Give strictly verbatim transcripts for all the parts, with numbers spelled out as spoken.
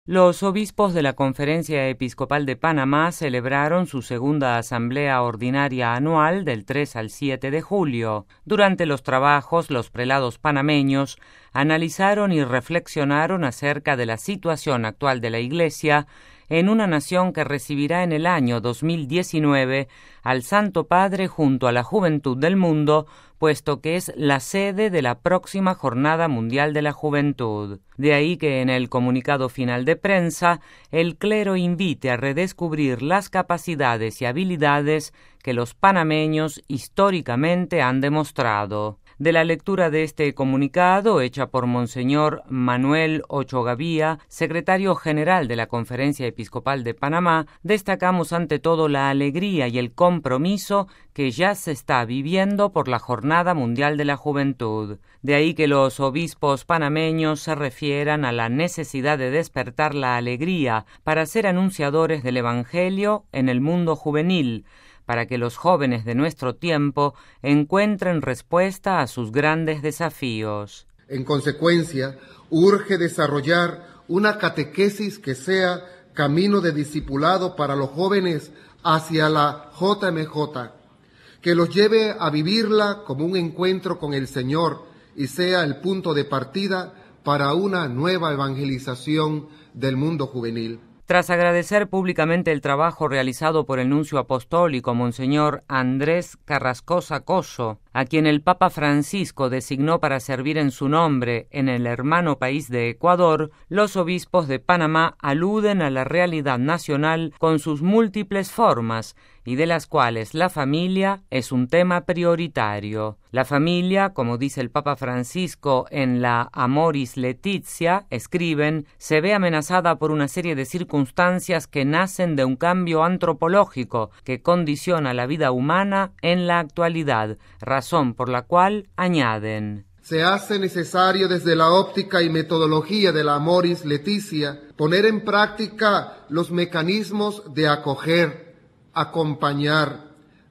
Los obispos de la Conferencia Episcopal de Panamá celebraron su segunda asamblea ordinaria anual del tres al siete de julio. Durante los trabajos, los prelados panameños analizaron y reflexionaron acerca de la situación actual de la Iglesia en una nación que recibirá en el año dos mil diecinueve al Santo Padre junto a la juventud del mundo, puesto que es la sede de la próxima Jornada Mundial de la Juventud. De ahí que en el comunicado final de prensa, el clero invite a redescubrir las capacidades y habilidades que los panameños históricamente han demostrado. De la lectura de este comunicado, hecha por Monseñor Manuel Ochogavía, secretario general de la Conferencia Episcopal de Panamá, destacamos ante todo la alegría y el compromiso que ya se está viviendo por la Jornada Mundial de la Juventud. De ahí que los obispos panameños se refieran a la necesidad de despertar la alegría para ser anunciadores del Evangelio en el mundo juvenil, para que los jóvenes de nuestro tiempo encuentren respuesta a sus grandes desafíos. En consecuencia, urge desarrollar una catequesis que sea camino de discipulado para los jóvenes hacia la J M J, que los lleve a vivirla como un encuentro con el Señor y sea el punto de partida para una nueva evangelización del mundo juvenil. Tras agradecer públicamente el trabajo realizado por el nuncio apostólico Monseñor Andrés Carrascosa Coso, a quien el Papa Francisco designó para servir en su nombre en el hermano país de Ecuador, los obispos de Panamá aluden a la realidad nacional con sus múltiples formas, y de las cuales la familia es un tema prioritario. La familia, como dice el Papa Francisco en la Amoris Laetitia, escriben, se ve amenazada por una serie de circunstancias que nacen de un cambio antropológico que condiciona la vida humana en la actualidad, razón por la cual añaden: se hace necesario desde la óptica y metodología de la Amoris Laetitia poner en práctica los mecanismos de acoger, acompañar,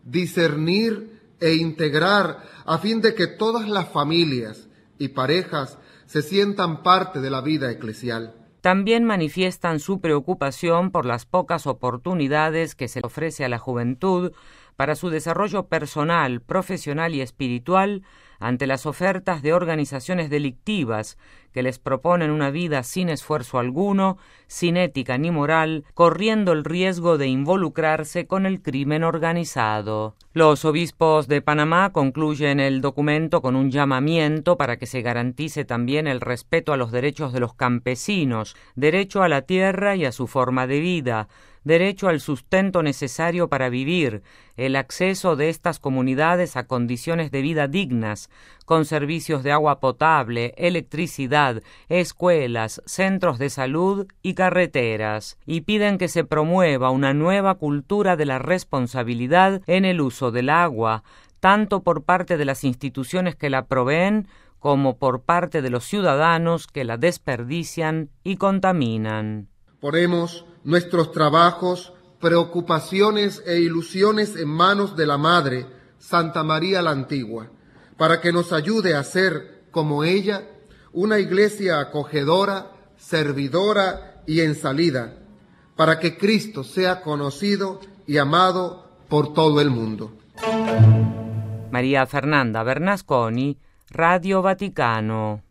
discernir e integrar a fin de que todas las familias y parejas se sientan parte de la vida eclesial. También manifiestan su preocupación por las pocas oportunidades que se ofrece a la juventud para su desarrollo personal, profesional y espiritual ante las ofertas de organizaciones delictivas que les proponen una vida sin esfuerzo alguno, sin ética ni moral, corriendo el riesgo de involucrarse con el crimen organizado. Los obispos de Panamá concluyen el documento con un llamamiento para que se garantice también el respeto a los derechos de los campesinos, derecho a la tierra y a su forma de vida, derecho al sustento necesario para vivir, el acceso de estas comunidades a condiciones de vida dignas, con servicios de agua potable, electricidad, escuelas, centros de salud y carreteras, y piden que se promueva una nueva cultura de la responsabilidad en el uso del agua, tanto por parte de las instituciones que la proveen, como por parte de los ciudadanos que la desperdician y contaminan. Ponemos nuestros trabajos, preocupaciones e ilusiones en manos de la Madre, Santa María la Antigua, para que nos ayude a ser, como ella, una iglesia acogedora, servidora y en salida, para que Cristo sea conocido y amado por todo el mundo. María Fernanda Bernasconi, Radio Vaticano.